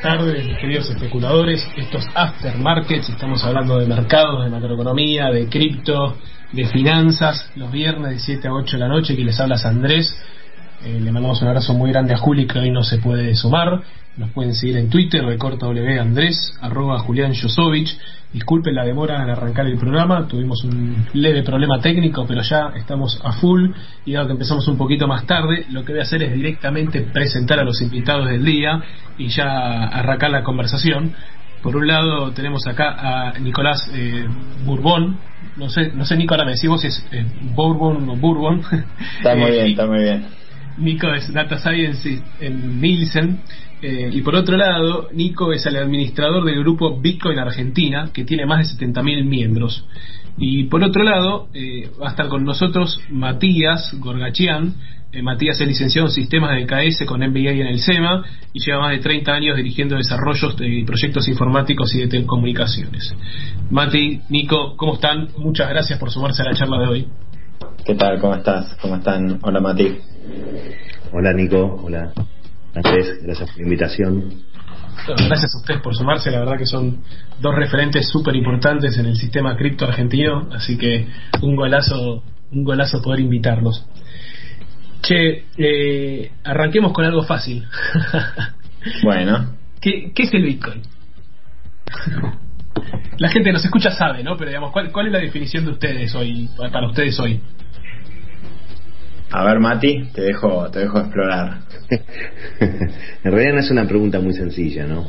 tardes, mis queridos especuladores. Estos after markets, estamos hablando de mercados, de macroeconomía, de cripto, de finanzas, los viernes de 7 a 8 de la noche. Que les habla es Andrés. Le mandamos un abrazo muy grande a Juli, que hoy no se puede sumar. Nos pueden seguir en Twitter, @Andrés, @Julián Josovich. Disculpen la demora en arrancar el programa, tuvimos un leve problema técnico, pero ya estamos a full. Y dado que empezamos un poquito más tarde, lo que voy a hacer es directamente presentar a los invitados del día y ya arrancar la conversación. Por un lado tenemos acá a Nicolás Bourbon. No sé Nicolás, me decís vos si es Bourbon o Bourbon. Está muy bien. Nico es Data Science en Nielsen. Y por otro lado, Nico es el administrador del grupo Bitcoin Argentina, que tiene más de 70.000 miembros. Y por otro lado, va a estar con nosotros Matías Gorgachian. Matías es licenciado en Sistemas de KS con MBA en el SEMA y lleva más de 30 años dirigiendo desarrollos de proyectos informáticos y de telecomunicaciones. Mati, Nico, ¿cómo están? Muchas gracias por sumarse a la charla de hoy. ¿Qué tal? ¿Cómo estás? ¿Cómo están? Hola, Mati. Hola, Nico. Hola, Andrés. Gracias por la invitación. Gracias a ustedes por sumarse. La verdad que son dos referentes súper importantes en el sistema cripto argentino, así que un golazo poder invitarlos. Che, arranquemos con algo fácil. Bueno. ¿Qué es el Bitcoin? La gente que nos escucha sabe, ¿no? Pero digamos, ¿cuál es la definición de ustedes hoy, para ustedes hoy? A ver, Mati, te dejo explorar. En realidad no es una pregunta muy sencilla, ¿no?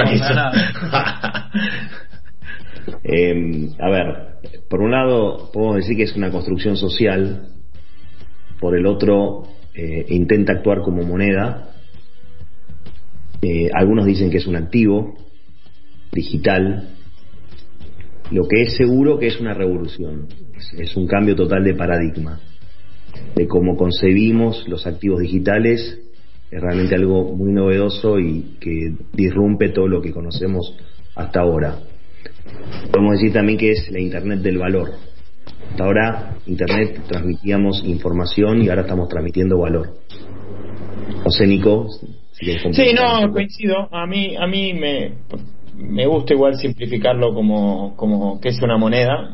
A ver, por un lado podemos decir que es una construcción social, por el otro intenta actuar como moneda. Algunos dicen que es un activo digital. Lo que es seguro que es una revolución, es un cambio total de paradigma de cómo concebimos los activos digitales. Es realmente algo muy novedoso y que disrumpe todo lo que conocemos hasta ahora. Podemos decir también que es la Internet del valor. Hasta ahora Internet transmitíamos información y ahora estamos transmitiendo valor. No sé, Nico, si sí, no, coincido. A mí me gusta igual simplificarlo como que es una moneda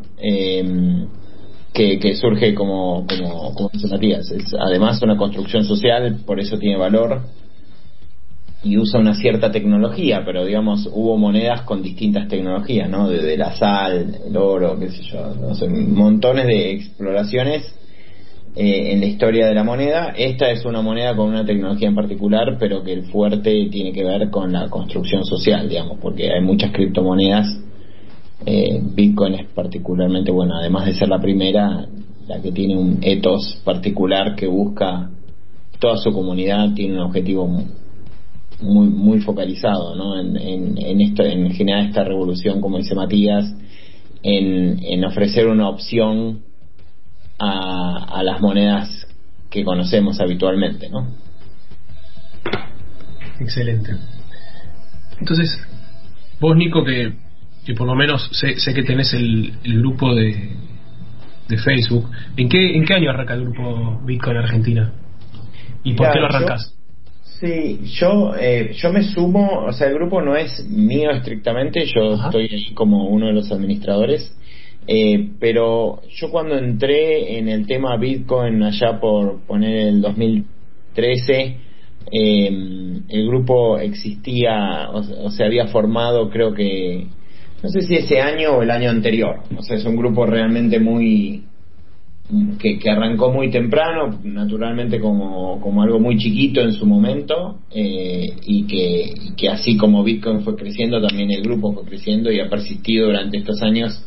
que surge como dice Matías. Es además una construcción social, por eso tiene valor y usa una cierta tecnología, pero digamos hubo monedas con distintas tecnologías, ¿no? Desde la sal, el oro, qué sé yo, no sé, montones de exploraciones en la historia de la moneda. Esta es una moneda con una tecnología en particular, pero que el fuerte tiene que ver con la construcción social, digamos, porque hay muchas criptomonedas. Bitcoin es particularmente, bueno, además de ser la primera, la que tiene un ethos particular que busca toda su comunidad, tiene un objetivo muy focalizado, ¿no? En esto, en generar esta revolución, como dice Matías, en ofrecer una opción a las monedas que conocemos habitualmente, ¿no? Excelente. Entonces, vos, Nico, que por lo menos sé que tenés el grupo de Facebook, ¿en qué año arranca el grupo Bitcoin Argentina? ¿Y por qué lo arrancás? Yo me sumo, o sea, el grupo no es mío estrictamente, yo estoy ahí como uno de los administradores. Pero yo cuando entré en el tema Bitcoin allá por poner el 2013, el grupo existía, o se había formado, creo que no sé si ese año o el año anterior. O sea, es un grupo realmente que arrancó muy temprano, naturalmente como algo muy chiquito en su momento, y que así como Bitcoin fue creciendo, también el grupo fue creciendo y ha persistido durante estos años.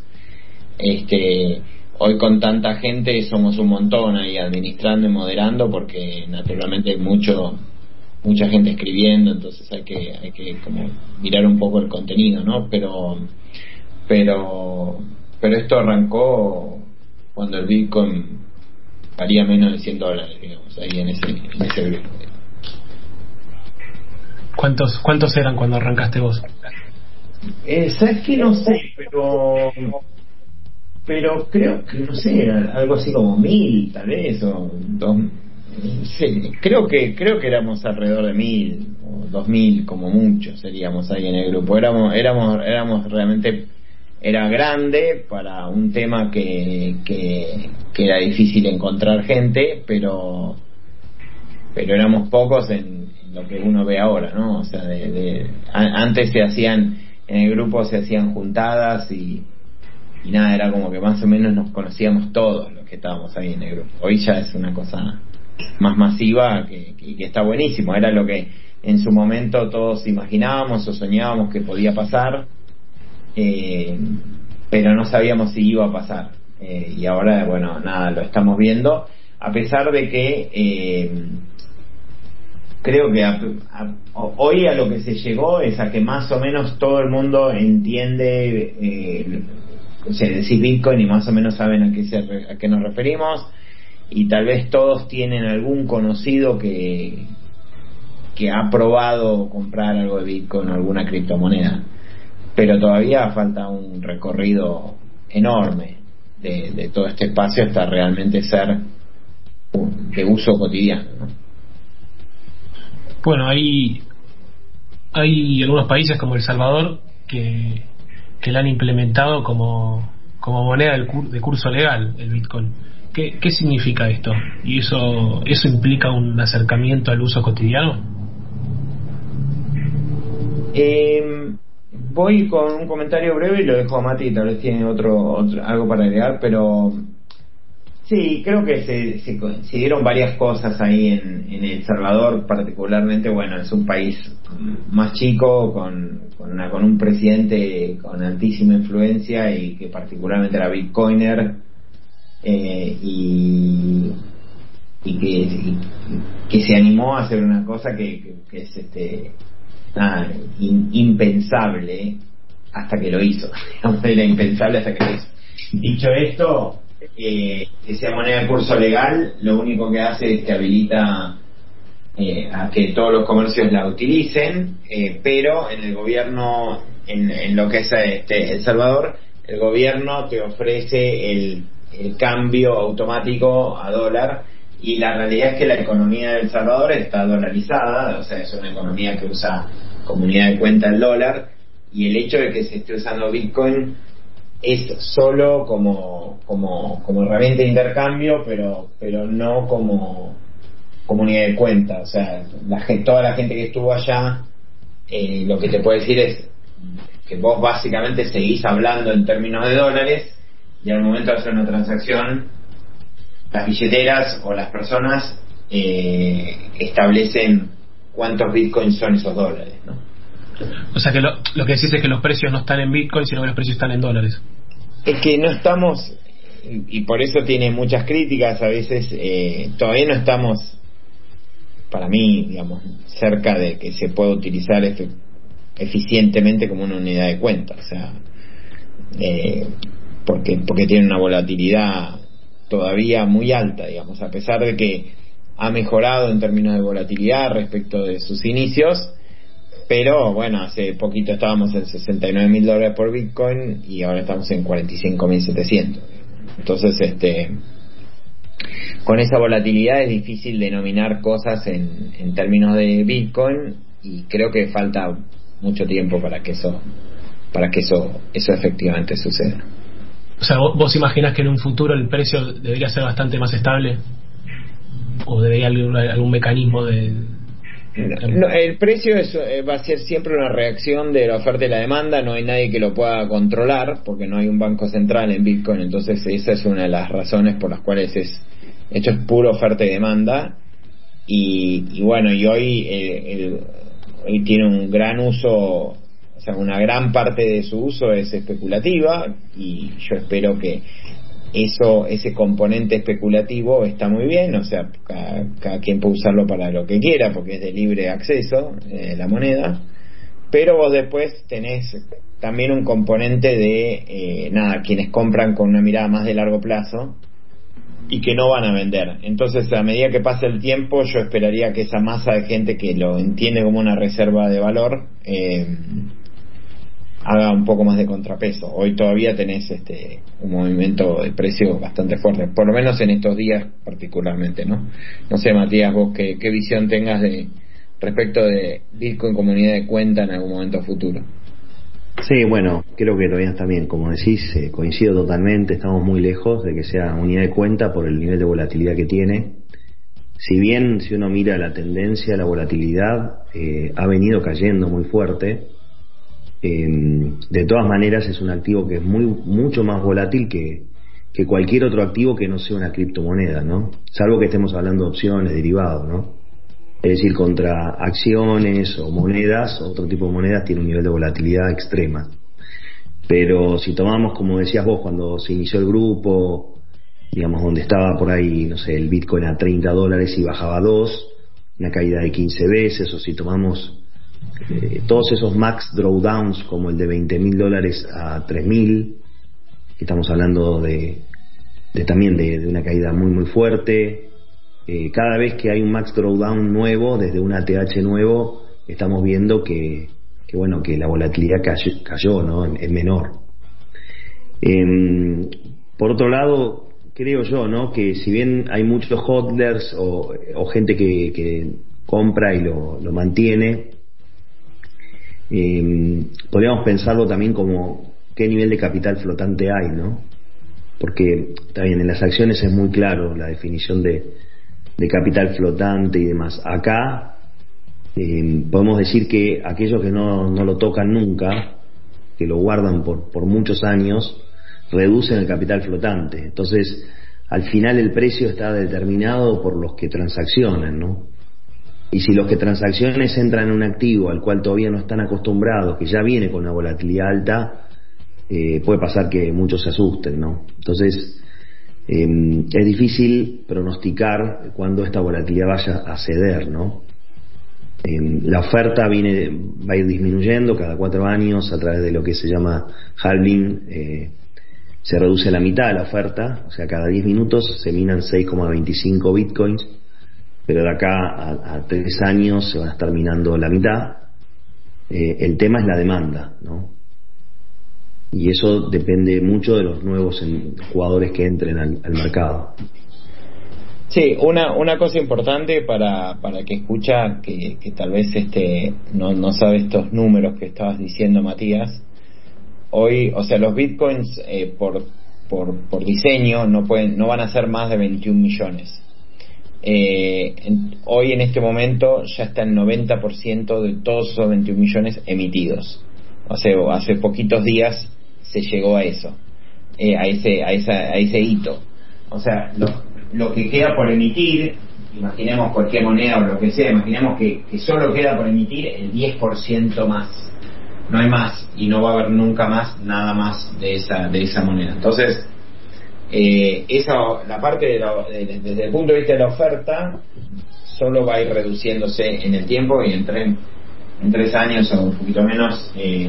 Hoy con tanta gente somos un montón ahí administrando y moderando, porque naturalmente hay mucha gente escribiendo, entonces hay que como mirar un poco el contenido, ¿no? Pero esto arrancó cuando el Bitcoin valía menos de $100, digamos, ahí en ese grupo. ¿Cuántos eran cuando arrancaste vos? ¿Sabes qué? No sé, pero creo que, no sé, algo así como 1.000 tal vez, o 2. Sí, creo que éramos alrededor de 1.000 o 2000 como mucho seríamos ahí en el grupo. Éramos realmente, era grande para un tema que era difícil encontrar gente, pero éramos pocos en lo que uno ve ahora, ¿no? O sea, antes en el grupo se hacían juntadas y nada, era como que más o menos nos conocíamos todos los que estábamos ahí en el grupo. Hoy ya es una cosa más masiva que está buenísimo. Era lo que en su momento todos imaginábamos o soñábamos que podía pasar, pero no sabíamos si iba a pasar. Y ahora, bueno, nada, lo estamos viendo, a pesar de que creo que hoy a lo que se llegó es a que más o menos todo el mundo entiende, o sea, decir Bitcoin y más o menos saben a qué nos referimos, y tal vez todos tienen algún conocido que ha probado comprar algo de Bitcoin o alguna criptomoneda, pero todavía falta un recorrido enorme de todo este espacio hasta realmente ser de uso cotidiano, ¿no? Bueno, hay algunos países como El Salvador que la han implementado como moneda de curso legal, el Bitcoin. ¿Qué significa esto? ¿Y eso implica un acercamiento al uso cotidiano? Voy con un comentario breve y lo dejo a Mati, tal vez tiene otro algo para agregar, pero sí, creo que se dieron varias cosas ahí en El Salvador, particularmente. Bueno, es un país más chico, con un presidente con altísima influencia y que particularmente era bitcoiner, y que se animó a hacer una cosa que es impensable hasta que lo hizo. Era impensable hasta que lo hizo. Dicho esto, que sea moneda de curso legal, lo único que hace es que habilita a que todos los comercios la utilicen, pero en el gobierno, en lo que es El Salvador, el gobierno te ofrece el cambio automático a dólar, y la realidad es que la economía de El Salvador está dolarizada, o sea, es una economía que usa como unidad de cuenta el dólar, y el hecho de que se esté usando Bitcoin es solo como herramienta de intercambio, pero no como unidad de cuenta. O sea, toda la gente que estuvo allá, lo que te puedo decir es que vos básicamente seguís hablando en términos de dólares, y al momento de hacer una transacción, las billeteras o las personas establecen cuántos bitcoins son esos dólares, ¿no? O sea que lo que decís es que los precios no están en Bitcoin, sino que los precios están en dólares. Es que no estamos, y por eso tiene muchas críticas a veces, todavía no estamos, para mí, digamos, cerca de que se pueda utilizar eficientemente como una unidad de cuenta. O sea, porque tiene una volatilidad todavía muy alta, digamos, a pesar de que ha mejorado en términos de volatilidad respecto de sus inicios. Pero bueno, hace poquito estábamos en $69,000 por Bitcoin y ahora estamos en 45.700. Entonces, con esa volatilidad es difícil denominar cosas en términos de Bitcoin, y creo que falta mucho tiempo para que eso efectivamente suceda. O sea, ¿vos imaginás que en un futuro el precio debería ser bastante más estable? ¿O debería haber algún mecanismo de...? No, el precio va a ser siempre una reacción de la oferta y la demanda. No hay nadie que lo pueda controlar porque no hay un banco central en Bitcoin. Entonces esa es una de las razones por las cuales esto es pura oferta y demanda. Y bueno, y hoy tiene un gran uso, o sea, una gran parte de su uso es especulativa, y yo espero que ese componente especulativo está muy bien. O sea, cada quien puede usarlo para lo que quiera porque es de libre acceso, la moneda, pero vos después tenés también un componente de quienes compran con una mirada más de largo plazo y que no van a vender. Entonces, a medida que pasa el tiempo, yo esperaría que esa masa de gente que lo entiende como una reserva de valor haga un poco más de contrapeso. Hoy todavía tenés un movimiento de precios bastante fuerte, por lo menos en estos días particularmente, ¿no? No sé, Matías, vos qué visión tengas de respecto de Bitcoin como unidad de cuenta en algún momento futuro. Sí, bueno, creo que todavía también, como decís, coincido totalmente, estamos muy lejos de que sea unidad de cuenta por el nivel de volatilidad que tiene. Si bien, si uno mira la tendencia, la volatilidad ha venido cayendo muy fuerte, de todas maneras es un activo que es mucho más volátil que cualquier otro activo que no sea una criptomoneda, ¿no? Salvo que estemos hablando de opciones, derivados, ¿no? Es decir, contra acciones o monedas, otro tipo de monedas tiene un nivel de volatilidad extrema. Pero si tomamos, como decías vos, cuando se inició el grupo, digamos, donde estaba por ahí, no sé, el Bitcoin a $30 y bajaba a 2, una caída de 15 veces, o si tomamos todos esos max drawdowns como el de $20.000 a 3.000, estamos hablando también de una caída muy muy fuerte. Cada vez que hay un max drawdown nuevo, desde un ATH nuevo, estamos viendo que bueno, que la volatilidad cayó, ¿no? Es menor. Por otro lado, creo yo, ¿no? Que si bien hay muchos hodlers o gente que compra y lo mantiene, podríamos pensarlo también como qué nivel de capital flotante hay, ¿no? Porque está bien, en las acciones es muy claro la definición de capital flotante y demás. Acá podemos decir que aquellos que no lo tocan nunca, que lo guardan por muchos años, reducen el capital flotante. Entonces, al final el precio está determinado por los que transaccionan, ¿no? Y si los que transacciones entran en un activo al cual todavía no están acostumbrados, que ya viene con una volatilidad alta, puede pasar que muchos se asusten, ¿no? Entonces, es difícil pronosticar cuándo esta volatilidad vaya a ceder, ¿no? La oferta va a ir disminuyendo cada 4 años a través de lo que se llama halving. Se reduce a la mitad la oferta, o sea, cada 10 minutos se minan 6,25 bitcoins, pero de acá a 3 años se va a estar minando la mitad. El tema es la demanda, ¿no? Y eso depende mucho de los nuevos jugadores que entren al mercado. Sí, una cosa importante para que escucha, que tal vez no sabe estos números que estabas diciendo, Matías. Hoy, o sea, los bitcoins por diseño no van a ser más de 21 millones. Hoy en este momento ya está el 90% de todos esos 21 millones emitidos. O sea, hace poquitos días se llegó a eso, a ese hito. O sea, lo que queda por emitir, imaginemos cualquier moneda o lo que sea, imaginemos que solo queda por emitir el 10% más, no hay más, y no va a haber nunca más nada más de esa moneda. Entonces, la parte desde el punto de vista de la oferta solo va a ir reduciéndose en el tiempo, y en 3 años o un poquito menos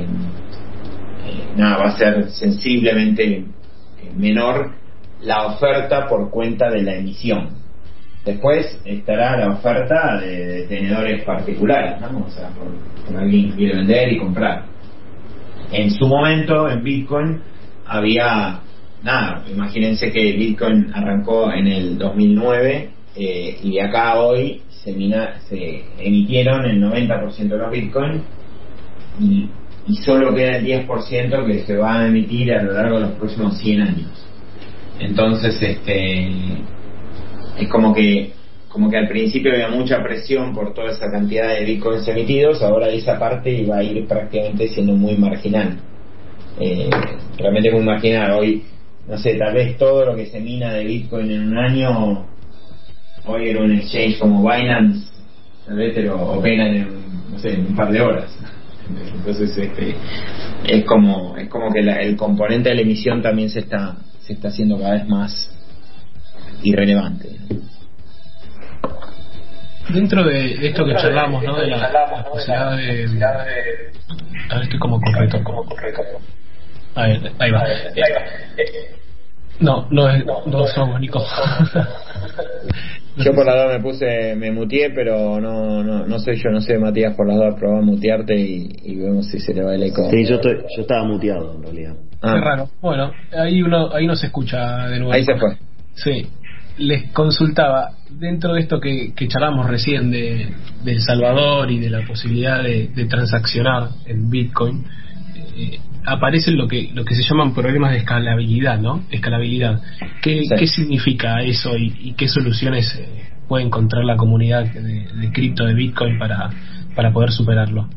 va a ser sensiblemente menor la oferta por cuenta de la emisión. Después estará la oferta de tenedores particulares, ¿no? O sea, por alguien que quiere vender y comprar. En su momento, en Bitcoin, había imagínense que Bitcoin arrancó en el 2009, y acá hoy se emitieron el 90% de los Bitcoin, y solo queda el 10% que se va a emitir a lo largo de los próximos 100 años. Entonces, es como que al principio había mucha presión por toda esa cantidad de bitcoins emitidos. Ahora esa parte va a ir prácticamente siendo muy marginal, realmente muy marginal. Hoy, no sé, tal vez todo lo que se mina de bitcoin en un año, hoy en un exchange como Binance, tal vez te lo operan en un par de horas. Entonces es como que el componente de la emisión también se está haciendo cada vez más irrelevante. Dentro de esto que charlamos, ¿no? De la posibilidad de... A ver, estoy como correcto. A ver, ahí va. No somos, Nico. Yo por las dos me muteé, pero no soy yo, no sé, Matías, por las dos probá mutearte y vemos si se le va el eco. Sí, yo estaba muteado en realidad. Qué raro. Bueno, ahí no se escucha de nuevo. Ahí se fue. Sí. les consultaba, dentro de esto que charlamos recién de El Salvador y de la posibilidad de transaccionar en Bitcoin, aparecen lo que se llaman problemas de escalabilidad, ¿no? Escalabilidad. ¿Qué significa eso y qué soluciones puede encontrar la comunidad de cripto de Bitcoin para poder superarlo?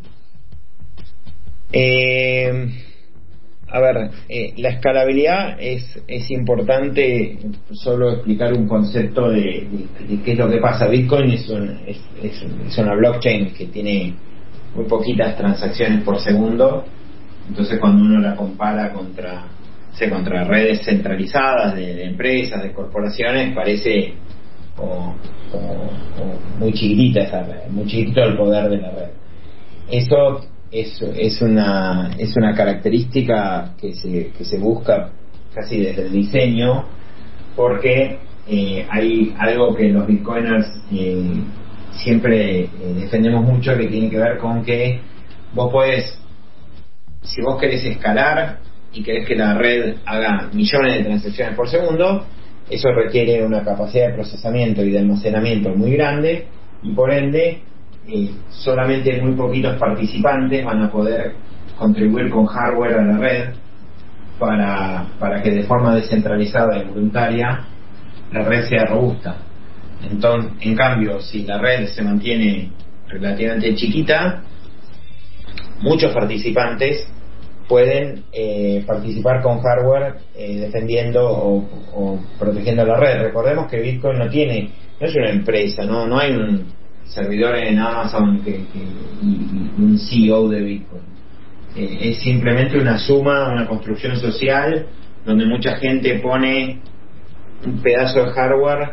La escalabilidad es importante. Solo explicar un concepto de qué es lo que pasa. Bitcoin es una blockchain que tiene muy poquitas transacciones por segundo. Entonces, cuando uno la compara contra redes centralizadas de empresas, de corporaciones, parece como muy chiquitita esa red, muy chiquito el poder de la red. Eso es una característica que se busca casi desde el diseño, porque hay algo que los bitcoiners siempre defendemos mucho, que tiene que ver con que vos podés, si vos querés escalar y querés que la red haga millones de transacciones por segundo, eso requiere una capacidad de procesamiento y de almacenamiento muy grande, y por ende solamente muy poquitos participantes van a poder contribuir con hardware a la red para que de forma descentralizada y voluntaria la red sea robusta. Entonces, en cambio, si la red se mantiene relativamente chiquita, muchos participantes pueden participar con hardware defendiendo o protegiendo la red. Recordemos que Bitcoin no es una empresa, no hay un servidor en Amazon y un CEO de Bitcoin. Es simplemente una suma, una construcción social donde mucha gente pone un pedazo de hardware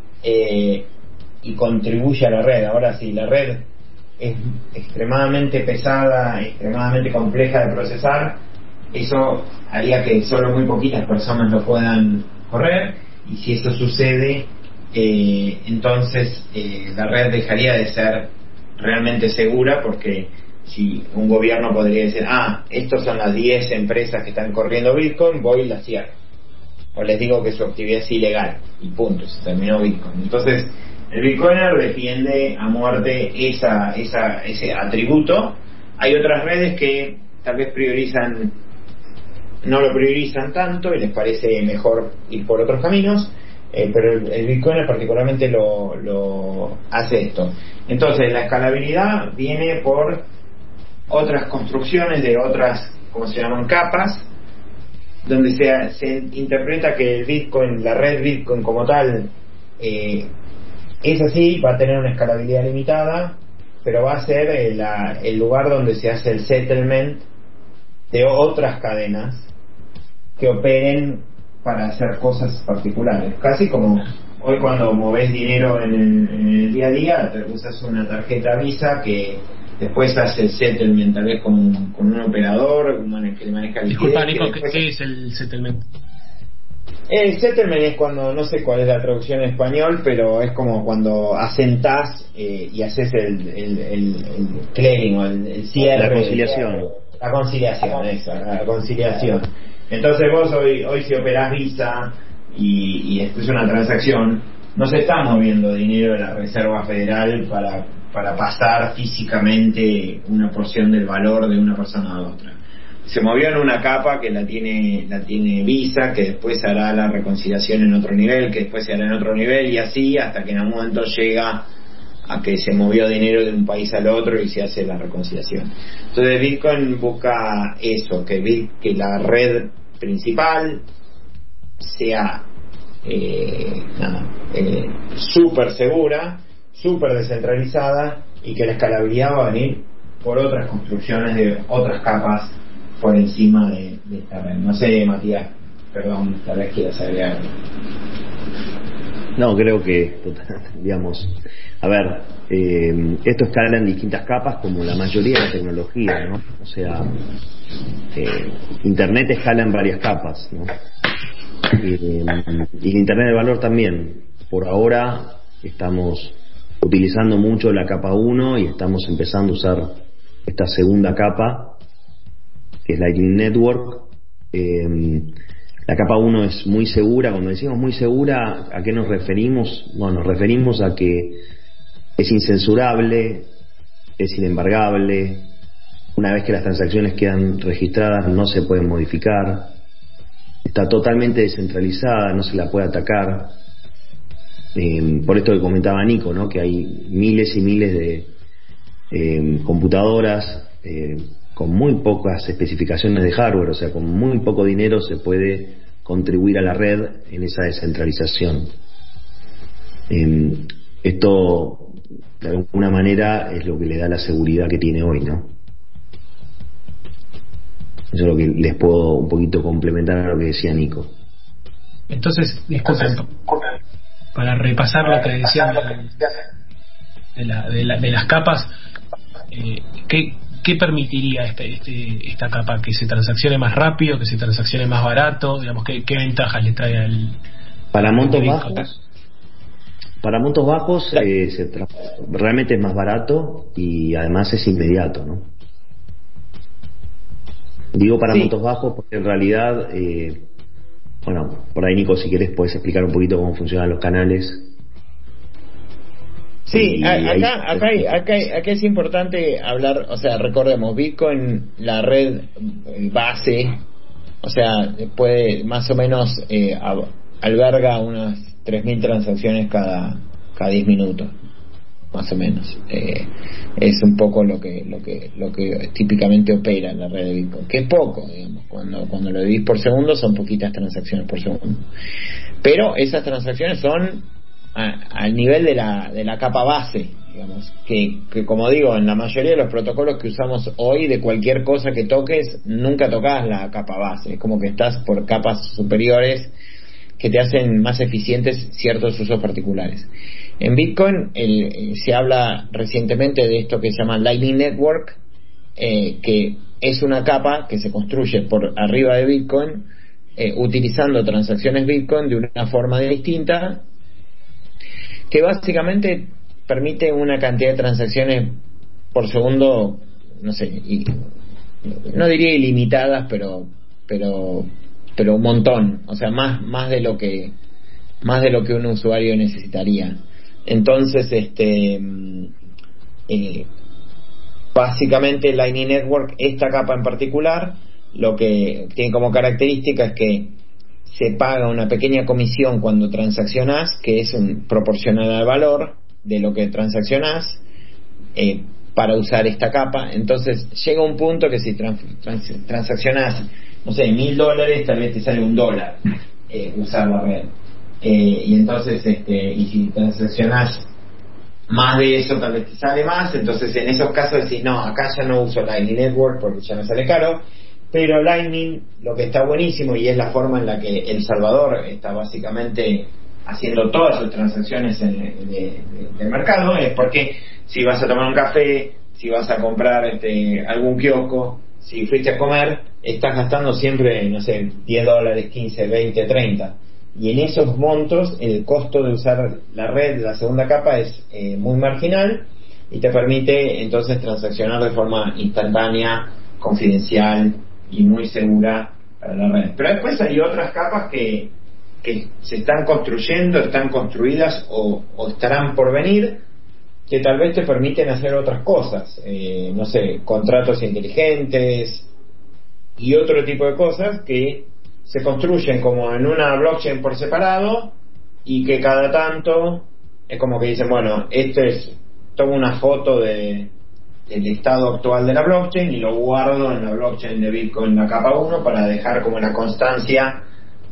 y contribuye a la red. Ahora, si la red es extremadamente pesada, extremadamente compleja de procesar, eso haría que solo muy poquitas personas lo puedan correr, y si eso sucede, entonces la red dejaría de ser realmente segura, porque si un gobierno podría decir, estos son las 10 empresas que están corriendo Bitcoin, voy y las cierro, o les digo que su actividad es ilegal y punto, se terminó Bitcoin. Entonces el Bitcoiner defiende a muerte ese atributo. Hay otras redes que tal vez no lo priorizan tanto y les parece mejor ir por otros caminos, pero el Bitcoiner particularmente lo hace esto. Entonces la escalabilidad viene por otras construcciones de otras, como se llaman, capas, donde se interpreta que el Bitcoin, la red Bitcoin como tal, es así, va a tener una escalabilidad limitada, pero va a ser el lugar donde se hace el settlement de otras cadenas que operen para hacer cosas particulares. Casi como hoy cuando movés dinero en el día a día, te usas una tarjeta Visa que después hace el settlement tal vez con un operador que le maneja el Disculpa, Nico, ¿qué es el settlement? El settlement es cuando, no sé cuál es la traducción en español, pero es como cuando asentás y haces el clearing o el cierre. La conciliación. La conciliación. Entonces vos hoy si operás Visa y esto es una transacción, no se está moviendo dinero de la Reserva Federal para pasar físicamente una porción del valor de una persona a otra. Se movió en una capa que la tiene Visa, que después hará la reconciliación en otro nivel, que después se hará en otro nivel, y así hasta que en algún momento llega a que se movió dinero de un país al otro y se hace la reconciliación. Entonces Bitcoin busca eso, que la red principal sea súper segura, súper descentralizada, y que la escalabilidad va a venir por otras construcciones de otras capas por encima de esta red. No sé, Matías, perdón, tal vez quieras agregar. No, creo que, digamos, a ver, esto escala en distintas capas como la mayoría de la tecnología, ¿no? O sea, Internet escala en varias capas, ¿no? Y el Internet de valor también. Por ahora estamos utilizando mucho la capa 1 y estamos empezando a usar esta segunda capa, que es Lightning Network. La capa 1 es muy segura. Cuando decimos muy segura, ¿a qué nos referimos? Bueno, nos referimos a que es incensurable, es inembargable. Una vez que las transacciones quedan registradas, no se pueden modificar. Está totalmente descentralizada, no se la puede atacar. Por esto que comentaba Nico, ¿no? Que hay miles y miles de computadoras con muy pocas especificaciones de hardware, o sea, con muy poco dinero se puede contribuir a la red en esa descentralización. Esto, de alguna manera, es lo que le da la seguridad que tiene hoy, ¿no? Eso es lo que les puedo un poquito complementar a lo que decía Nico. Entonces, disculpen, para repasar lo que decían de las capas, ¿qué permitiría esta capa? ¿Que se transaccione más rápido, que se transaccione más barato? Digamos, ¿qué ventajas le trae al... Para montos bajos? Para montos bajos realmente es más barato y además es inmediato, ¿no? Digo para montos bajos porque en realidad, bueno, por ahí Nico, si quieres puedes explicar un poquito cómo funcionan los canales. Sí, acá es importante hablar, o sea, recordemos, Bitcoin, la red base, o sea, puede más o menos alberga unas 3.000 transacciones cada 10 minutos, más o menos. Es un poco lo que típicamente opera la red de Bitcoin, que es poco, digamos. Cuando lo dividís por segundo son poquitas transacciones por segundo, pero esas transacciones son al nivel de la capa base, digamos, que como digo, en la mayoría de los protocolos que usamos hoy, de cualquier cosa que toques, nunca tocas la capa base, es como que estás por capas superiores que te hacen más eficientes ciertos usos particulares. En Bitcoin se habla recientemente de esto que se llama Lightning Network, que es una capa que se construye por arriba de Bitcoin, utilizando transacciones Bitcoin de una forma distinta, que básicamente permite una cantidad de transacciones por segundo, no sé, no diría ilimitadas, pero un montón, o sea, más de lo que un usuario necesitaría. Entonces, básicamente Lightning Network, esta capa en particular, lo que tiene como característica es que se paga una pequeña comisión cuando transaccionás, que es proporcional al valor de lo que transaccionás, para usar esta capa. Entonces llega un punto que si transaccionás, no sé, $1.000, tal vez te sale $1 usar la red. Y entonces, y si transaccionás más de eso, tal vez te sale más. Entonces en esos casos decís, no, acá ya no uso Lightning Network porque ya me sale caro. Pero Lightning, lo que está buenísimo, y es la forma en la que El Salvador está básicamente haciendo todas sus transacciones del mercado, es porque si vas a tomar un café, si vas a comprar algún kiosco, si fuiste a comer, estás gastando siempre, no sé, $10, 15, 20, 30. Y en esos montos el costo de usar la red, la segunda capa, es muy marginal y te permite entonces transaccionar de forma instantánea, confidencial y muy segura para la red. Pero después hay otras capas que se están construyendo, están construidas o estarán por venir, que tal vez te permiten hacer otras cosas, no sé, contratos inteligentes y otro tipo de cosas que se construyen como en una blockchain por separado, y que cada tanto es como que dicen, bueno, tomo una foto del estado actual de la blockchain y lo guardo en la blockchain de Bitcoin, la capa 1, para dejar como la constancia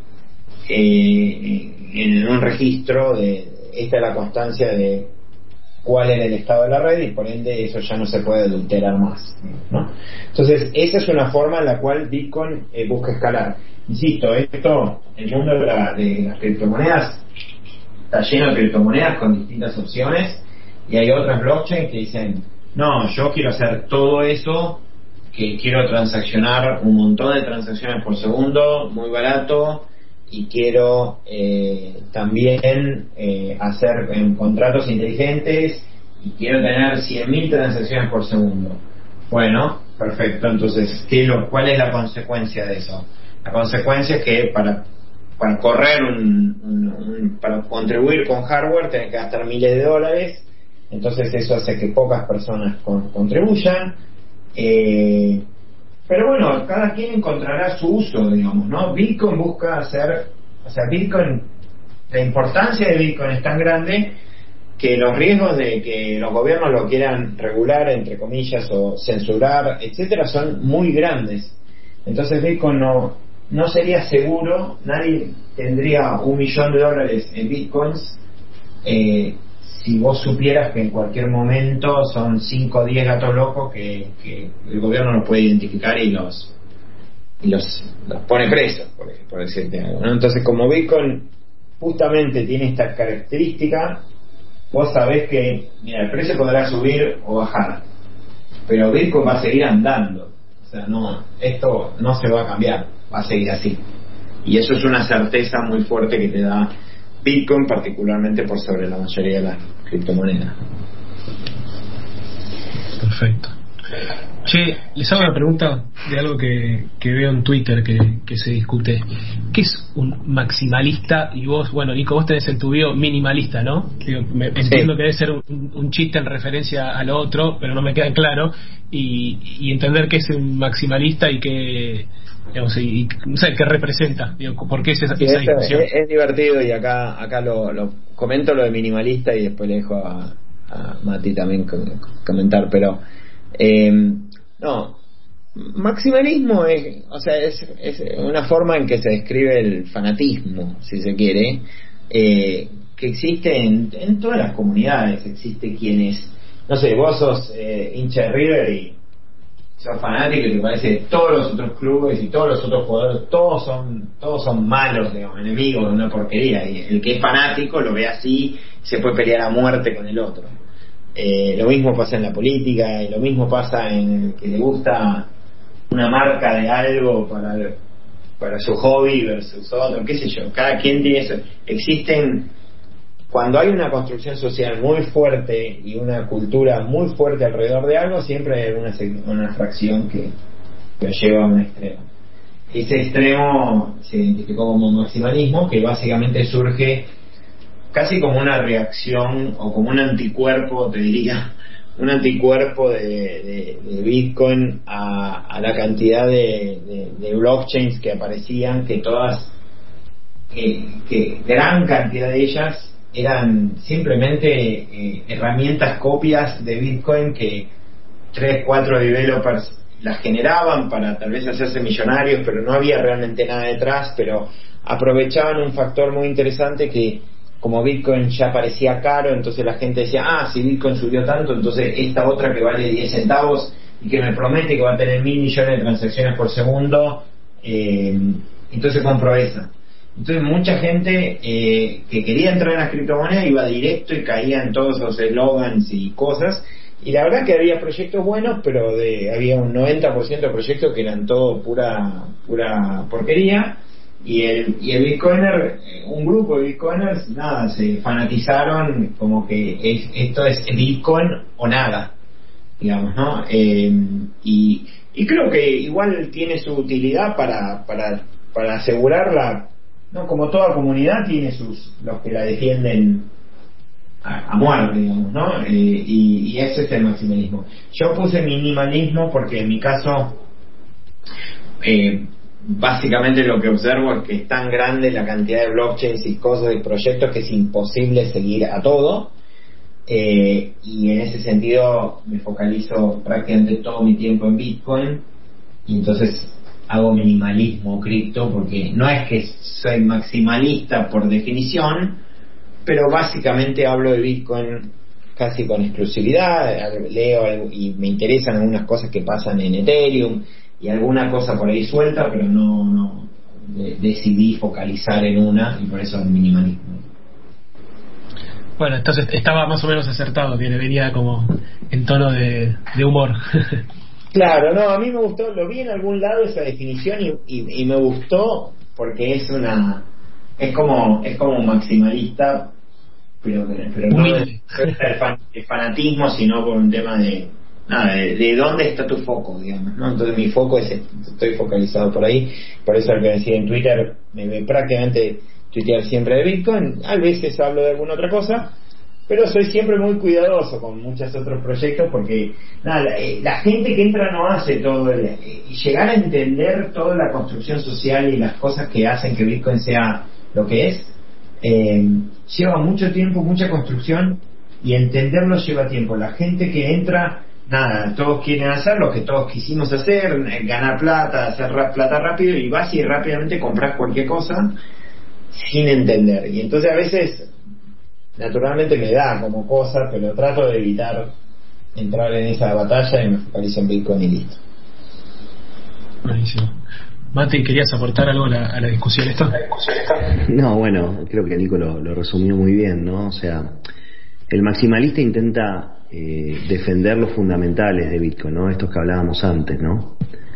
en un registro de esta es la constancia de cuál era el estado de la red, y por ende eso ya no se puede adulterar más, ¿no? Entonces esa es una forma en la cual Bitcoin busca escalar. Insisto, el mundo de las criptomonedas está lleno de criptomonedas con distintas opciones, y hay otras blockchains que dicen, no, yo quiero hacer todo eso, que quiero transaccionar un montón de transacciones por segundo, muy barato, y quiero también hacer contratos inteligentes, y quiero tener 100.000 transacciones por segundo. Bueno, perfecto. Entonces, ¿cuál es la consecuencia de eso? La consecuencia es que para correr para contribuir con hardware tenés que gastar miles de dólares, entonces eso hace que pocas personas contribuyan, pero bueno, cada quien encontrará su uso, digamos, ¿no? Bitcoin busca hacer, Bitcoin, la importancia de Bitcoin es tan grande que los riesgos de que los gobiernos lo quieran regular, entre comillas, o censurar, etcétera, son muy grandes. Entonces Bitcoin no sería seguro, nadie tendría $1 millón en bitcoins si vos supieras que en cualquier momento son 5 o 10 gatos locos que el gobierno los puede identificar y los pone presos, por decirte algo, ¿no? Entonces, como Bitcoin justamente tiene esta característica, vos sabés que, mira, el precio podrá subir o bajar, pero Bitcoin va a seguir andando. O sea, esto no se va a cambiar, va a seguir así. Y eso es una certeza muy fuerte que te da Bitcoin, particularmente por sobre la mayoría de las criptomonedas. Perfecto. Che, les hago una pregunta de algo que veo en Twitter que se discute. ¿Qué es un maximalista? Y vos, bueno, Nico, vos tenés en tu bio minimalista, ¿no? Entiendo que debe ser un chiste en referencia al otro, pero no me queda claro. Y entender qué es un maximalista y qué, digamos, no sé, qué representa, digo, por qué esa discusión. Es divertido, y acá lo comento lo de minimalista y después le dejo a Mati también comentar, pero no, maximalismo es una forma en que se describe el fanatismo, si se quiere, que existe en todas las comunidades. Existe quienes, no sé, vos sos hincha de River y sos fanático y te parece que todos los otros clubes y todos los otros jugadores todos son malos, digamos, enemigos, de una porquería, y el que es fanático lo ve así y se puede pelear a muerte con el otro. Lo mismo pasa en la política, y lo mismo pasa en el que le gusta una marca de algo para su hobby versus otro, qué sé yo. Cada quien tiene eso. Cuando hay una construcción social muy fuerte y una cultura muy fuerte alrededor de algo, siempre hay una fracción que lo lleva a un extremo. Ese extremo se identificó como maximalismo, que básicamente surge casi como una reacción o como un anticuerpo, te diría, un anticuerpo de Bitcoin a la cantidad de blockchains que aparecían, que gran cantidad de ellas eran simplemente herramientas copias de Bitcoin que 3-4 developers las generaban para tal vez hacerse millonarios, pero no había realmente nada detrás, pero aprovechaban un factor muy interesante, que como Bitcoin ya parecía caro, entonces la gente decía, si Bitcoin subió tanto, entonces esta otra que vale 10 centavos y que me promete que va a tener 1.000 millones de transacciones por segundo, entonces compro esa. Entonces mucha gente que quería entrar en las criptomonedas iba directo y caía en todos los eslogans y cosas, y la verdad que había proyectos buenos, pero había un 90% de proyectos que eran todo pura porquería. Y el Bitcoiner, un grupo de Bitcoiners, se fanatizaron como que esto es Bitcoin o nada, digamos, ¿no? Y creo que igual tiene su utilidad para asegurarla, ¿no? Como toda comunidad tiene los que la defienden a muerte, digamos, ¿no? Y ese es el maximalismo. Yo puse minimalismo porque en mi caso básicamente lo que observo es que es tan grande la cantidad de blockchains y cosas y proyectos que es imposible seguir a todo, y en ese sentido me focalizo prácticamente todo mi tiempo en Bitcoin, y entonces hago minimalismo cripto, porque no es que soy maximalista por definición, pero básicamente hablo de Bitcoin casi con exclusividad. Leo y me interesan algunas cosas que pasan en Ethereum y alguna cosa por ahí suelta, pero no decidí focalizar en una, y por eso el minimalismo. Bueno, entonces estaba más o menos acertado, que venía como en tono de humor. Claro, no, a mí me gustó, lo vi en algún lado esa definición y me gustó porque es como maximalista, pero no es el fanatismo, sino por un tema de nada, de dónde está tu foco, digamos, ¿no? Entonces mi foco es este, estoy focalizado por ahí, por eso lo que decía en Twitter, me ve prácticamente tuitear siempre de Bitcoin, a veces hablo de alguna otra cosa, pero soy siempre muy cuidadoso con muchos otros proyectos porque nada, la gente que entra no hace todo y llegar a entender toda la construcción social y las cosas que hacen que Bitcoin sea lo que es, lleva mucho tiempo, mucha construcción, y entenderlo lleva tiempo. La gente que entra, nada, todos quieren hacer lo que todos quisimos hacer, ganar plata, hacer plata rápido, y vas y rápidamente compras cualquier cosa sin entender, y entonces a veces naturalmente me da como cosa, pero trato de evitar entrar en esa batalla y me focalizo en Bitcoin y listo. Buenísimo. Mati, ¿querías aportar algo a la discusión esta? No, bueno, creo que Nico lo resumió muy bien, ¿no? O sea, el maximalista intenta defender los fundamentales de Bitcoin, ¿no? Estos que hablábamos antes, ¿no?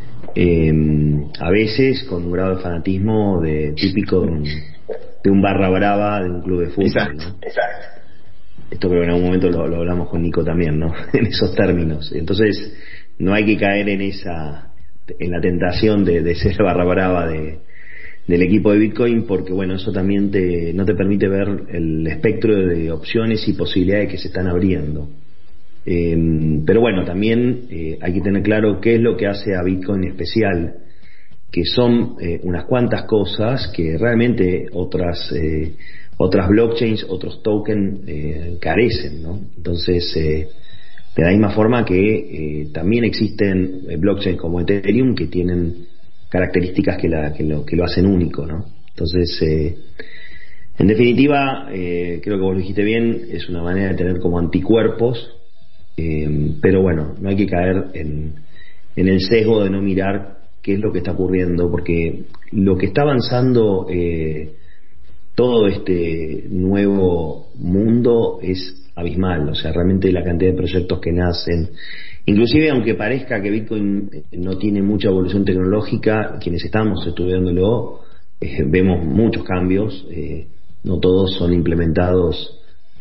A veces con un grado de fanatismo típico de un barra brava de un club de fútbol. Exacto, ¿no? exacto. Esto creo que en algún momento lo hablamos con Nico también, ¿no? En esos términos. Entonces no hay que caer en la tentación de ser barra brava del equipo de Bitcoin, porque bueno, eso también no te permite ver el espectro de opciones y posibilidades que se están abriendo. Pero bueno, también hay que tener claro qué es lo que hace a Bitcoin especial, que son unas cuantas cosas que realmente otras blockchains, otros tokens carecen, ¿no? Entonces, de la misma forma que también existen blockchains como Ethereum que tienen características que lo hacen único, ¿no? Entonces, en definitiva, creo que vos lo dijiste bien, es una manera de tener como anticuerpos, pero bueno, no hay que caer en el sesgo de no mirar qué es lo que está ocurriendo, porque lo que está avanzando todo este nuevo mundo es abismal. O sea, realmente la cantidad de proyectos que nacen, inclusive aunque parezca que Bitcoin no tiene mucha evolución tecnológica, quienes estamos estudiándolo vemos muchos cambios, no todos son implementados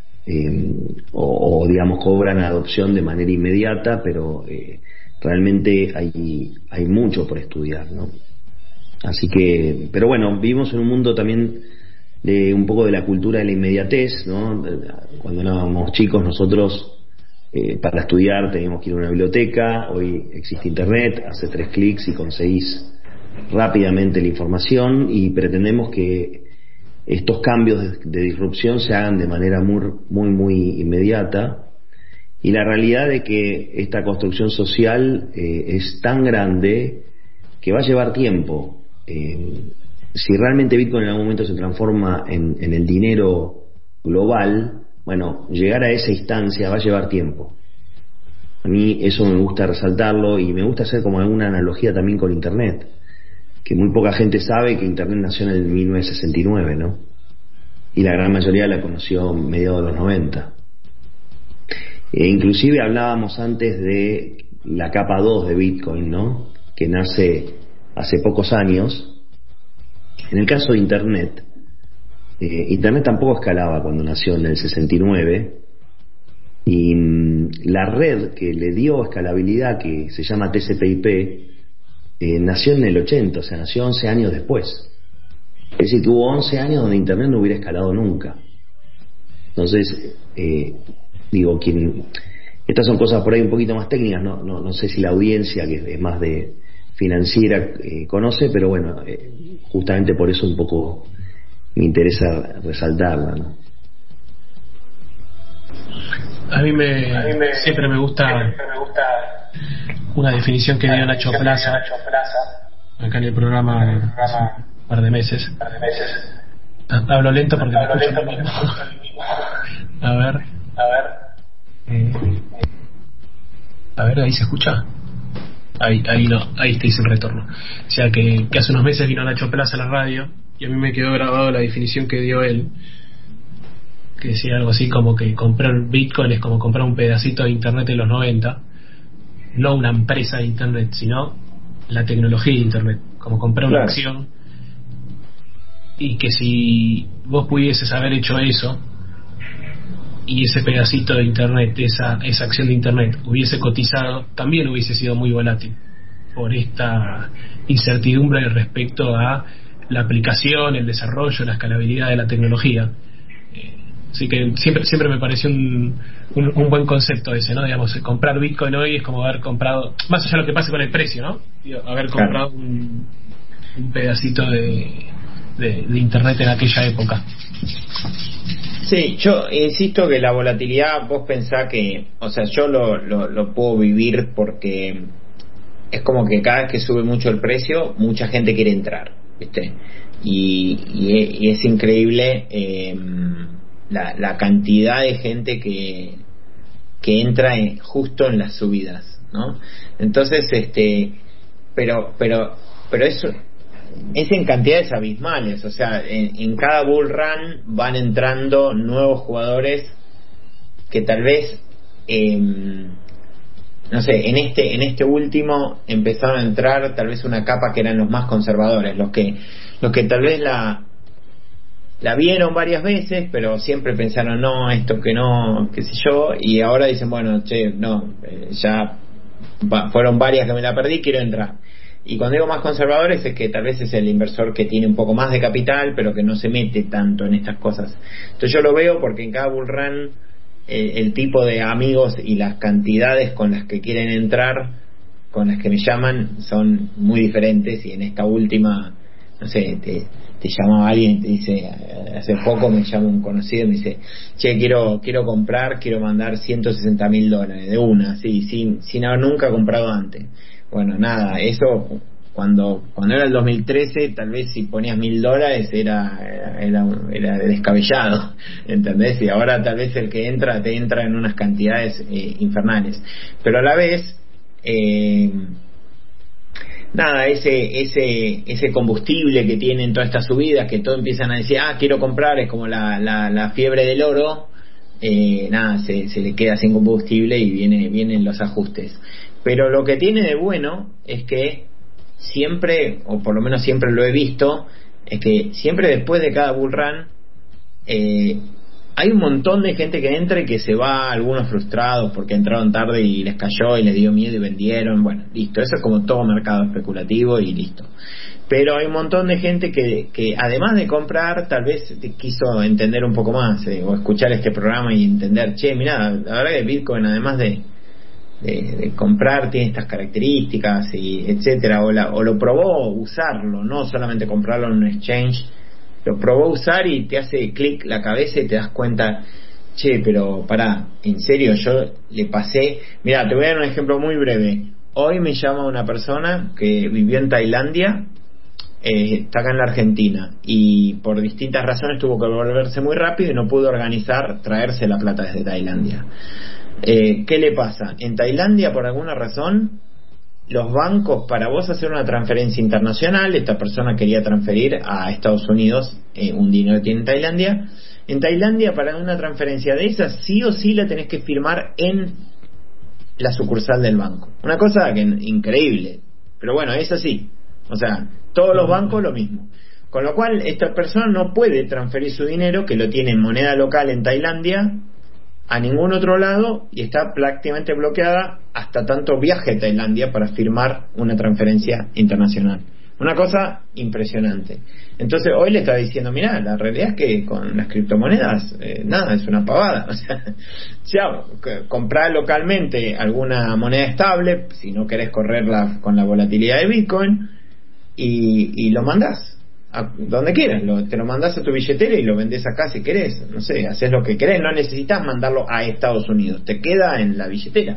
o digamos cobran adopción de manera inmediata, pero realmente hay mucho por estudiar, ¿no? Así que, pero bueno, vivimos en un mundo también de un poco de la cultura de la inmediatez, ¿no? Cuando éramos chicos nosotros para estudiar teníamos que ir a una biblioteca, hoy existe internet, hace 3 clics y conseguís rápidamente la información, y pretendemos que estos cambios de disrupción se hagan de manera muy inmediata, y la realidad de que esta construcción social es tan grande que va a llevar tiempo. Si realmente Bitcoin en algún momento se transforma en el dinero global, bueno, llegar a esa instancia va a llevar tiempo. A mí eso me gusta resaltarlo, y me gusta hacer como alguna analogía también con Internet, que muy poca gente sabe que Internet nació en el 1969, ¿no? Y la gran mayoría la conoció a mediados de los 90. Inclusive hablábamos antes de la capa 2 de Bitcoin, ¿no? Que nace hace pocos años. En el caso de Internet, Internet tampoco escalaba cuando nació en el 69, y la red que le dio escalabilidad, que se llama TCP/IP, nació en el 80, o sea, nació 11 años después. Es decir, que hubo 11 años donde Internet no hubiera escalado nunca. Entonces, digo, estas son cosas por ahí un poquito más técnicas, no sé si la audiencia, que es más de financiera, conoce, pero bueno, justamente por eso un poco me interesa resaltarla, ¿no? A mí siempre me gusta una definición que dio Nacho Plaza acá en el programa hace un par de meses. Hablo lento porque me escucho a mí mismo. A ver, ahí se escucha. Ahí no, ahí te hice el retorno. O sea que hace unos meses vino Nacho Plaza a la radio, y a mí me quedó grabado la definición que dio él, que decía algo así como que comprar Bitcoin es como comprar un pedacito de Internet en los 90, no una empresa de Internet, sino la tecnología de Internet, como comprar una acción, y que si vos pudieses haber hecho eso, y ese pedacito de internet, esa acción de internet hubiese cotizado, también hubiese sido muy volátil por esta incertidumbre respecto a la aplicación, el desarrollo, la escalabilidad de la tecnología. Así que siempre me pareció un buen concepto ese, ¿no? Digamos, comprar Bitcoin hoy es como haber comprado, más allá de lo que pase con el precio, ¿no? Haber comprado un pedacito de internet en aquella época. Sí, yo insisto que la volatilidad, vos pensás que, o sea, yo lo puedo vivir porque es como que cada vez que sube mucho el precio, mucha gente quiere entrar, ¿viste? Y es increíble la cantidad de gente que entra justo en las subidas, ¿no? Entonces, pero eso es en cantidades abismales, o sea, en cada bull run van entrando nuevos jugadores que tal vez no sé, en este último empezaron a entrar tal vez una capa que eran los más conservadores, los que tal vez la vieron varias veces, pero siempre pensaron, no, esto que no, qué sé yo, y ahora dicen, bueno, che, no, ya fueron varias que me la perdí, quiero entrar. Y cuando digo más conservadores es que tal vez es el inversor que tiene un poco más de capital, pero que no se mete tanto en estas cosas. Entonces yo lo veo porque en cada bull run el tipo de amigos y las cantidades con las que quieren entrar, con las que me llaman, son muy diferentes. Y en esta última, no sé, te llama alguien y te dice, hace poco me llama un conocido y me dice, che, quiero comprar, quiero mandar $160,000 de una, así, sin haber nunca comprado antes. Bueno, nada, eso cuando era el 2013, tal vez si ponías $1,000 era descabellado, ¿entendés? Y ahora tal vez el que te entra en unas cantidades infernales. Pero a la vez, nada, ese combustible que tienen todas estas subidas, que todos empiezan a decir, quiero comprar, es como la fiebre del oro, nada, se le queda sin combustible y vienen los ajustes. Pero lo que tiene de bueno es que siempre, o por lo menos siempre lo he visto, es que siempre después de cada bull run hay un montón de gente que entra y que se va, algunos frustrados porque entraron tarde y les cayó y les dio miedo y vendieron. Bueno, listo, eso es como todo mercado especulativo y listo. Pero hay un montón de gente que además de comprar, tal vez quiso entender un poco más, o escuchar este programa y entender, che, mirá, la verdad que Bitcoin, además de comprar, tiene estas características y etcétera, o lo probó usarlo, no solamente comprarlo en un exchange, lo probó usar y te hace clic la cabeza y te das cuenta, che, pero pará, en serio, yo le pasé, mira, te voy a dar un ejemplo muy breve. Hoy me llama una persona que vivió en Tailandia, está acá en la Argentina, y por distintas razones tuvo que volverse muy rápido y no pudo traerse la plata desde Tailandia. ¿Qué le pasa? En Tailandia, por alguna razón, los bancos, para vos hacer una transferencia internacional, esta persona quería transferir a Estados Unidos un dinero que tiene en Tailandia. En Tailandia, para una transferencia de esas, sí o sí la tenés que firmar en la sucursal del banco. Una cosa increíble, pero bueno, es así. O sea, todos los bancos lo mismo. Con lo cual, esta persona no puede transferir su dinero, que lo tiene en moneda local en Tailandia, a ningún otro lado, y está prácticamente bloqueada hasta tanto viaje a Tailandia para firmar una transferencia internacional. Una cosa impresionante. Entonces hoy le está diciendo, mirá, la realidad es que con las criptomonedas nada, es una pavada. O sea, ya comprar localmente alguna moneda estable, si no querés correrla con la volatilidad de Bitcoin, y lo mandás a donde quieras, te lo mandás a tu billetera y lo vendés acá si querés, no sé, haces lo que querés, no necesitas mandarlo a Estados Unidos, te queda en la billetera,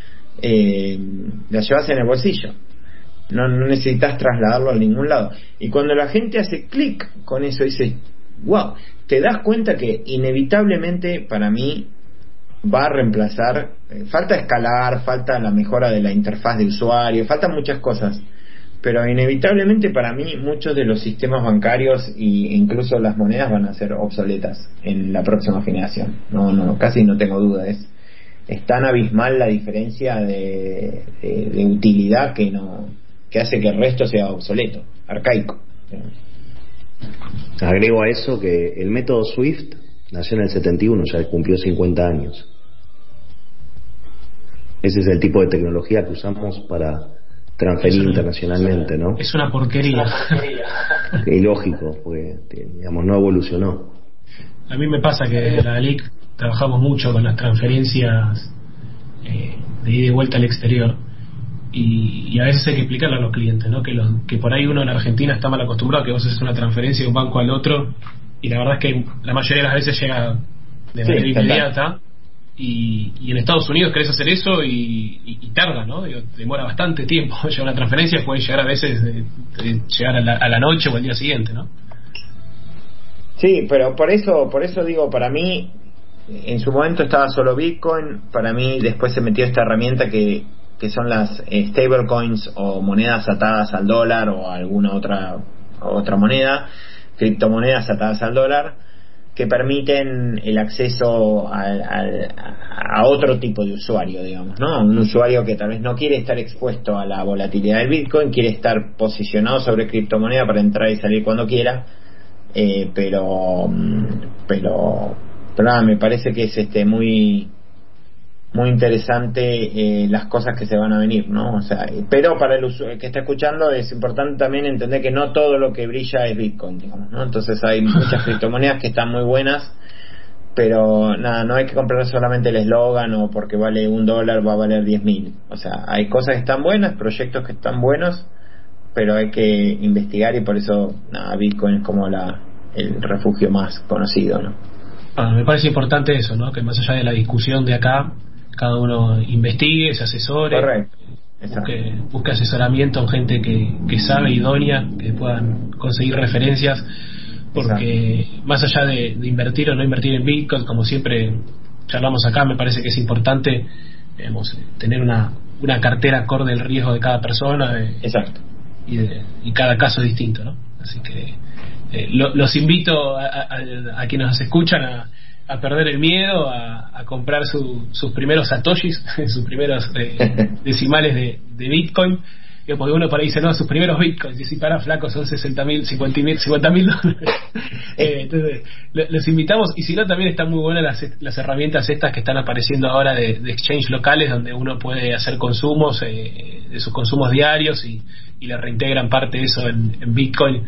la llevas en el bolsillo, no necesitas trasladarlo a ningún lado. Y cuando la gente hace clic con eso, dice, wow, te das cuenta que inevitablemente para mí va a reemplazar, falta escalar, falta la mejora de la interfaz de usuario, faltan muchas cosas, pero inevitablemente para mí muchos de los sistemas bancarios e incluso las monedas van a ser obsoletas en la próxima generación. No, casi no tengo duda. Es tan abismal la diferencia de utilidad que hace que el resto sea obsoleto, arcaico. Agrego a eso que el método SWIFT nació en el 71, ya cumplió 50 años. Ese es el tipo de tecnología que usamos para transferir internacionalmente, ¿no? Es una porquería. Es lógico, porque, digamos, no evolucionó. A mí me pasa que desde la LIC trabajamos mucho con las transferencias de ida y vuelta al exterior, y a veces hay que explicarle a los clientes, ¿no? Que por ahí uno en Argentina está mal acostumbrado a que vos haces una transferencia de un banco al otro, y la verdad es que la mayoría de las veces llega de manera inmediata, y en Estados Unidos querés hacer eso y tarda, ¿no? Demora bastante tiempo. Llegar una transferencia puede llegar a veces llegar a la noche o al día siguiente, ¿no? Sí, pero por eso digo, para mí en su momento estaba solo Bitcoin, para mí después se metió esta herramienta que son las stablecoins o monedas atadas al dólar o a alguna otra moneda, criptomonedas atadas al dólar, que permiten el acceso a otro tipo de usuario, digamos, ¿no? Un usuario que tal vez no quiere estar expuesto a la volatilidad del Bitcoin, quiere estar posicionado sobre criptomoneda para entrar y salir cuando quiera, pero nada, me parece que es muy interesante las cosas que se van a venir, ¿no? O sea, pero para el usuario que está escuchando es importante también entender que no todo lo que brilla es Bitcoin, digamos, ¿no? Entonces hay muchas criptomonedas que están muy buenas, pero nada, no hay que comprar solamente el eslogan o porque vale $1 va a valer 10.000. O sea, hay cosas que están buenas, proyectos que están buenos, pero hay que investigar, y por eso nada, Bitcoin es como el refugio más conocido, ¿no? Bueno, me parece importante eso, ¿no? Que más allá de la discusión de acá, cada uno investigue, se asesore. Correcto. Busque asesoramiento en gente que sabe, idónea, que puedan conseguir referencias, porque exacto, más allá de invertir o no invertir en Bitcoin, como siempre charlamos acá, me parece que es importante, digamos, tener una cartera acorde al riesgo de cada persona. Exacto. Y cada caso es distinto, ¿no? Así que los invito a quienes nos escuchan a perder el miedo, a comprar sus primeros satoshis, sus primeros decimales de Bitcoin, porque uno por ahí dice, no, sus primeros Bitcoins, y si para flaco son 60.000, 50.000 dólares. Entonces los invitamos, y si no, también están muy buenas las herramientas estas que están apareciendo ahora de exchange locales, donde uno puede hacer consumos de sus consumos diarios, y le reintegran parte de eso en Bitcoin,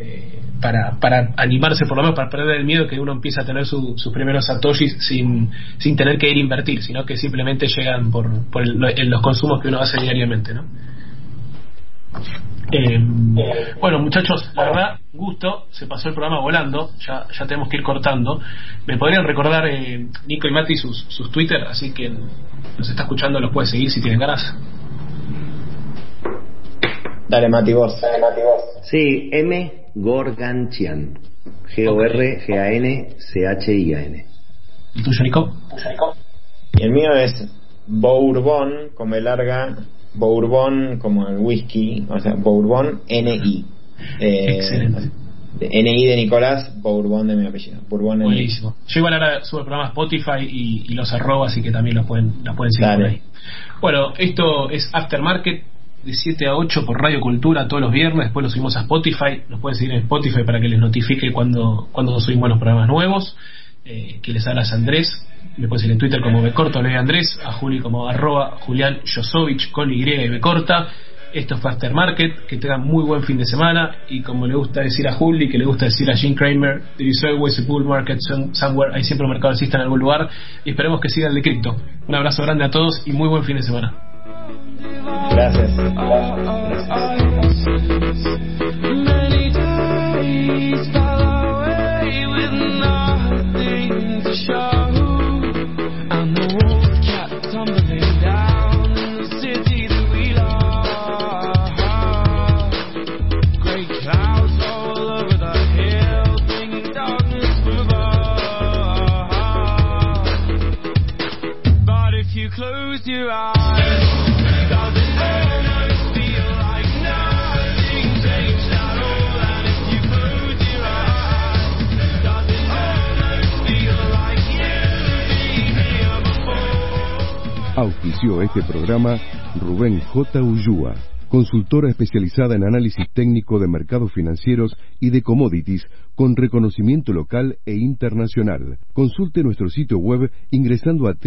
para animarse, por lo menos para perder el miedo que uno empieza a tener sus primeros satoshis sin tener que ir a invertir, sino que simplemente llegan por los consumos que uno hace diariamente, ¿no? Bueno, muchachos, la verdad, gusto, se pasó el programa volando, ya tenemos que ir cortando. Me podrían recordar, Nico y Mati, sus Twitter, así que nos está escuchando, los puede seguir si tienen ganas. Dale, Mati, vos. Sí, M. Gorganchian, Gorganchian. ¿Y tuyo, Nico? Y el mío es Bourbon, con B larga, Bourbon como el whisky, o sea, Bourbon, N-I. Excelente. N-I de Nicolás, Bourbon de mi apellido. Bourbon. Buenísimo. Yo igual ahora subo el programa a Spotify y los arroba, así que también los pueden seguir. Dale. Por ahí. Bueno, esto es Aftermarket, de 7 a 8 por Radio Cultura todos los viernes. Después lo subimos a Spotify. Nos pueden seguir en Spotify para que les notifique cuando subimos los programas nuevos. Que les habla Andrés. Me pueden seguir en Twitter como Becorta, Ley Andrés, a Juli como @Julián Josovich con Y y Becorta. Esto fue Aftermarket. Que tengan muy buen fin de semana, y como le gusta decir a Juli, que le gusta decir a Jim Cramer, there is always a bull market somewhere. Hay siempre un mercado alcista en algún lugar, y esperemos que siga el de cripto. Un abrazo grande a todos y muy buen fin de semana. Gracias. Close your eyes. Does it almost feel like nothing changed at all? And if you close your eyes, does it almost feel like you've been here before? Auspició este programa Rubén J. Ullúa, consultora especializada en análisis técnico de mercados financieros y de commodities con reconocimiento local e internacional. Consulte nuestro sitio web ingresando a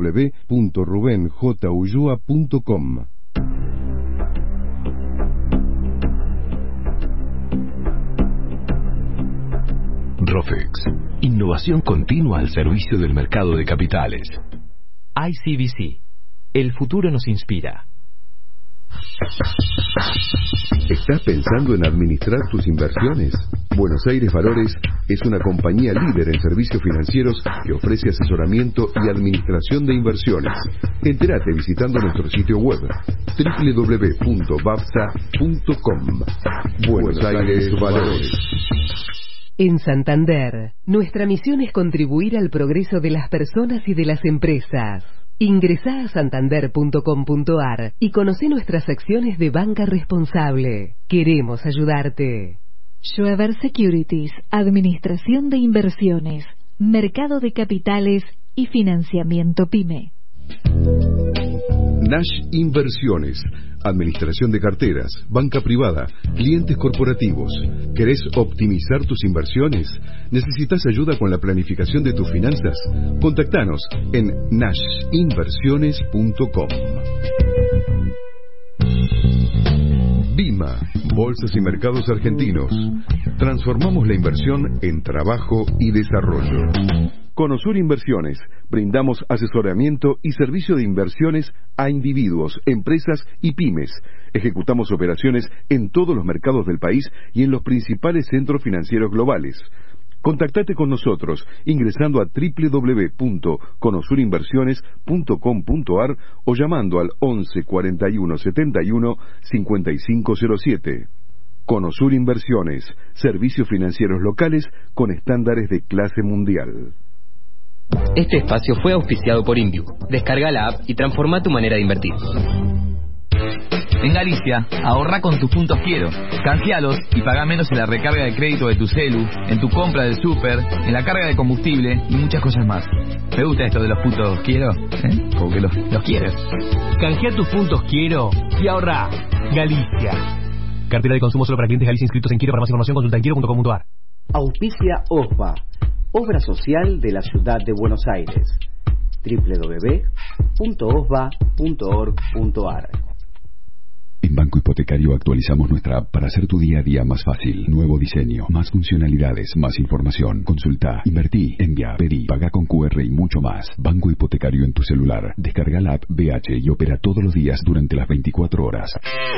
www.rubenjulloa.com. Rofex, innovación continua al servicio del mercado de capitales. ICBC, el futuro nos inspira. ¿Estás pensando en administrar tus inversiones? Buenos Aires Valores es una compañía líder en servicios financieros que ofrece asesoramiento y administración de inversiones. Entérate visitando nuestro sitio web www.babsa.com. Buenos Aires Valores. En Santander, nuestra misión es contribuir al progreso de las personas y de las empresas. Ingresá a santander.com.ar y conoce nuestras acciones de banca responsable. Queremos ayudarte. Schweber Securities, Administración de Inversiones, Mercado de Capitales y Financiamiento PYME. Nash Inversiones, administración de carteras, banca privada, clientes corporativos. ¿Querés optimizar tus inversiones? ¿Necesitas ayuda con la planificación de tus finanzas? Contactanos en nashinversiones.com. BIMA, Bolsas y Mercados Argentinos. Transformamos la inversión en trabajo y desarrollo. Conosur Inversiones, brindamos asesoramiento y servicio de inversiones a individuos, empresas y pymes. Ejecutamos operaciones en todos los mercados del país y en los principales centros financieros globales. Contactate con nosotros ingresando a www.conosurinversiones.com.ar o llamando al 11 41 71 5507. Conosur Inversiones, servicios financieros locales con estándares de clase mundial. Este espacio fue auspiciado por Inviu. Descarga la app y transforma tu manera de invertir. En Galicia, ahorra con tus puntos Quiero. Canjealos y paga menos en la recarga de crédito de tu celu, en tu compra del súper, en la carga de combustible y muchas cosas más. ¿Te gusta esto de los puntos Quiero? Como que los quieres. Canjea tus puntos Quiero y ahorra. Galicia. Cartera de consumo solo para clientes Galicia inscritos en Quiero. Para más información consulta en quiero.com.ar. Auspicia OSBA, Obra Social de la Ciudad de Buenos Aires. www.osba.org.ar. En Banco Hipotecario actualizamos nuestra app para hacer tu día a día más fácil. Nuevo diseño, más funcionalidades, más información. Consulta, invertí, envía, pedí, paga con QR y mucho más. Banco Hipotecario en tu celular. Descarga la app BH y opera todos los días durante las 24 horas.